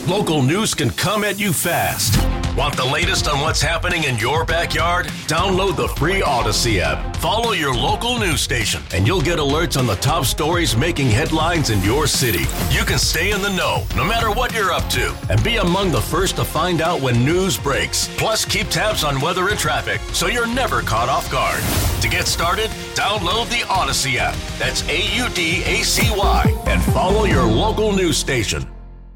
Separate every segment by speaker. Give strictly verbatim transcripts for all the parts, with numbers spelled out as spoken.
Speaker 1: Local news can come at you fast. Want the latest on what's happening in your backyard? Download the free Odyssey app. Follow your local news station, and you'll get alerts on the top stories making headlines in your city. You can stay in the know, no matter what you're up to, and be among the first to find out when news breaks. Plus, keep tabs on weather and traffic, so you're never caught off guard. To get started, download the Odyssey app. That's A U D A C Y, and follow your local news station.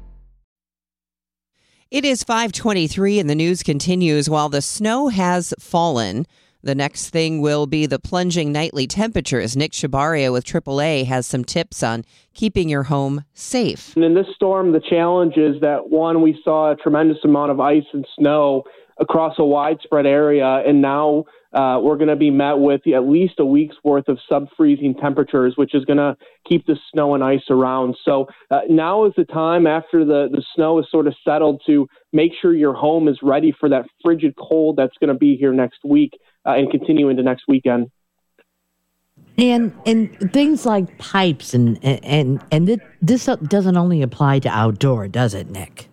Speaker 2: It is five twenty-three and the news continues. While the snow has fallen, the next thing will be the plunging nightly temperatures. Nick Shabaria with triple A has some tips on keeping your home safe.
Speaker 3: And in this storm, the challenge is that, one, we saw a tremendous amount of ice and snow across a widespread area, and now uh, we're going to be met with at least a week's worth of sub-freezing temperatures, which is going to keep the snow and ice around. So uh, now is the time, after the, the snow is sort of settled, to make sure your home is ready for that frigid cold that's going to be here next week uh, and continue into next weekend.
Speaker 4: And and things like pipes and and and it, this doesn't only apply to outdoor, does it, Nick?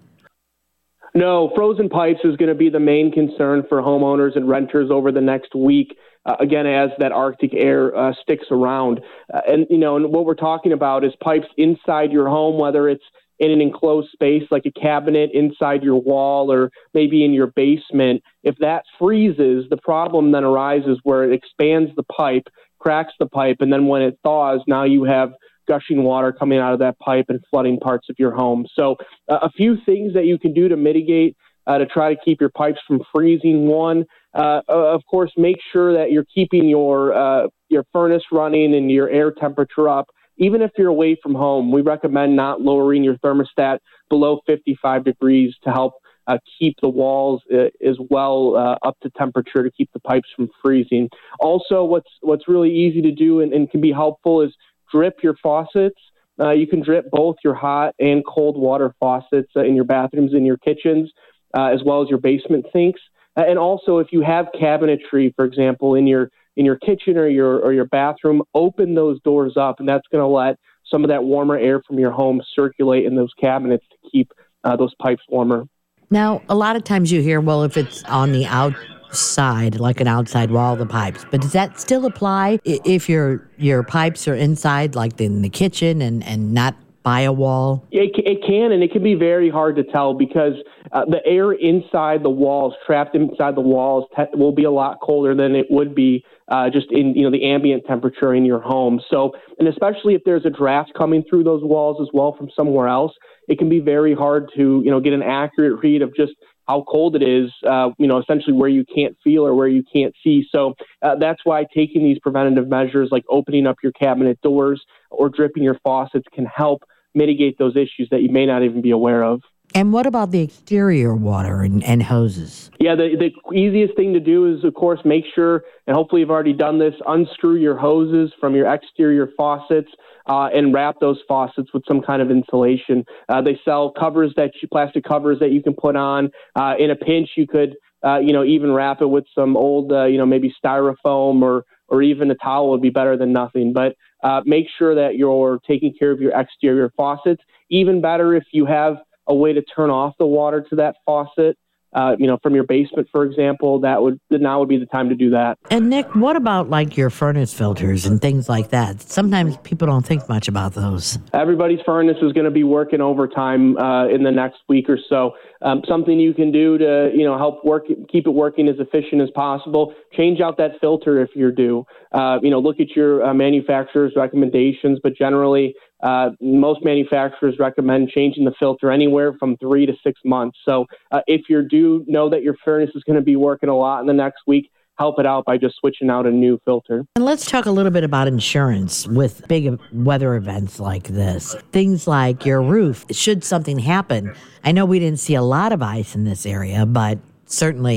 Speaker 3: No, frozen pipes is going to be the main concern for homeowners and renters over the next week, uh, again, as that Arctic air uh, sticks around. Uh, and, you know, and what we're talking about is pipes inside your home, whether it's in an enclosed space like a cabinet inside your wall or maybe in your basement. If that freezes, the problem then arises where it expands the pipe, cracks the pipe, and then when it thaws, now you have gushing water coming out of that pipe and flooding parts of your home. So uh, a few things that you can do to mitigate, uh, to try to keep your pipes from freezing. One, uh, of course, make sure that you're keeping your uh, your furnace running and your air temperature up. Even if you're away from home, we recommend not lowering your thermostat below fifty-five degrees to help uh, keep the walls uh, as well uh, up to temperature to keep the pipes from freezing. Also, what's what's really easy to do and, and can be helpful is drip your faucets. Uh, you can drip both your hot and cold water faucets uh, in your bathrooms and your kitchens, uh, as well as your basement sinks. Uh, and also, if you have cabinetry, for example, in your in your kitchen or your or your bathroom, open those doors up, and that's going to let some of that warmer air from your home circulate in those cabinets to keep uh, those pipes warmer.
Speaker 4: Now, a lot of times you hear, well, if it's on the outside, like an outside wall, the pipes, but does that still apply if your your pipes are inside, like in the kitchen and, and not by a wall?
Speaker 3: It, it can, and it can be very hard to tell because uh, the air inside the walls, trapped inside the walls, te- will be a lot colder than it would be uh, just in you know the ambient temperature in your home. So, and especially if there's a draft coming through those walls as well from somewhere else, it can be very hard to you know get an accurate read of just how cold it is, uh, you know, essentially where you can't feel or where you can't see. So uh, that's why taking these preventative measures like opening up your cabinet doors or dripping your faucets can help mitigate those issues that you may not even be aware of.
Speaker 4: And what about the exterior water and, and hoses?
Speaker 3: Yeah, the, the easiest thing to do is, of course, make sure, and hopefully you've already done this, unscrew your hoses from your exterior faucets uh, and wrap those faucets with some kind of insulation. Uh, they sell covers that you, plastic covers that you can put on. Uh, in a pinch, you could, uh, you know, even wrap it with some old, uh, you know, maybe styrofoam or or even a towel would be better than nothing. But uh, make sure that you're taking care of your exterior faucets. Even better if you have a way to turn off the water to that faucet, uh, you know, from your basement, for example, that would now would be the time to do that.
Speaker 4: And Nick, what about like your furnace filters and things like that? Sometimes people don't think much about those.
Speaker 3: Everybody's furnace is going to be working overtime uh, in the next week or so. Um, something you can do to, you know, help work, keep it working as efficient as possible. Change out that filter if you're due. Uh, you know, look at your uh, manufacturer's recommendations, but generally, Uh, most manufacturers recommend changing the filter anywhere from three to six months. So uh, if you're due, know that your furnace is going to be working a lot in the next week. Help it out by just switching out a new filter.
Speaker 4: And let's talk a little bit about insurance with big weather events like this. Things like your roof. Should something happen, I know we didn't see a lot of ice in this area, but certainly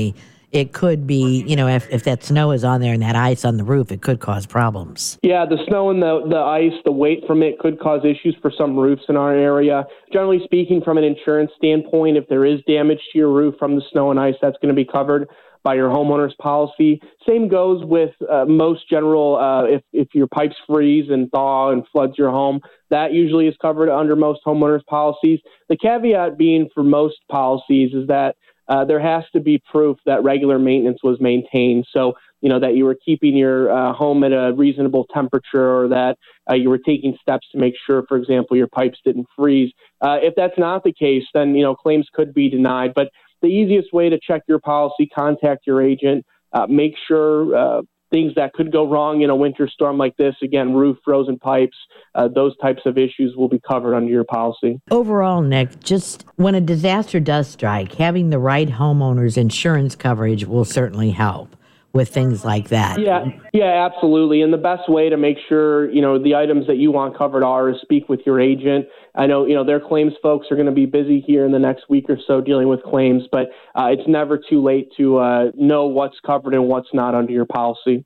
Speaker 4: it could be, you know, if, if that snow is on there and that ice on the roof, it could cause problems.
Speaker 3: Yeah, the snow and the, the ice, the weight from it could cause issues for some roofs in our area. Generally speaking, from an insurance standpoint, if there is damage to your roof from the snow and ice, that's going to be covered by your homeowner's policy. Same goes with uh, most general, uh, if, if your pipes freeze and thaw and floods your home, that usually is covered under most homeowners' policies. The caveat being for most policies is that Uh, there has to be proof that regular maintenance was maintained. So, you know, that you were keeping your uh, home at a reasonable temperature, or that uh, you were taking steps to make sure, for example, your pipes didn't freeze. Uh, if that's not the case, then, you know, claims could be denied. But the easiest way to check your policy, contact your agent, uh, make sure uh, things that could go wrong in a winter storm like this, again, roof, frozen pipes, uh, those types of issues will be covered under your policy.
Speaker 4: Overall, Nick, just when a disaster does strike, having the right homeowner's insurance coverage will certainly help with things like that.
Speaker 3: Yeah, yeah, absolutely. And the best way to make sure, you know, the items that you want covered are is speak with your agent. I know, you know, their claims folks are going to be busy here in the next week or so dealing with claims, but uh, it's never too late to uh, know what's covered and what's not under your policy.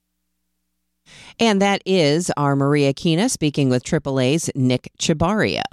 Speaker 2: And that is our Maria Kina speaking with triple A's Nick Chabaria.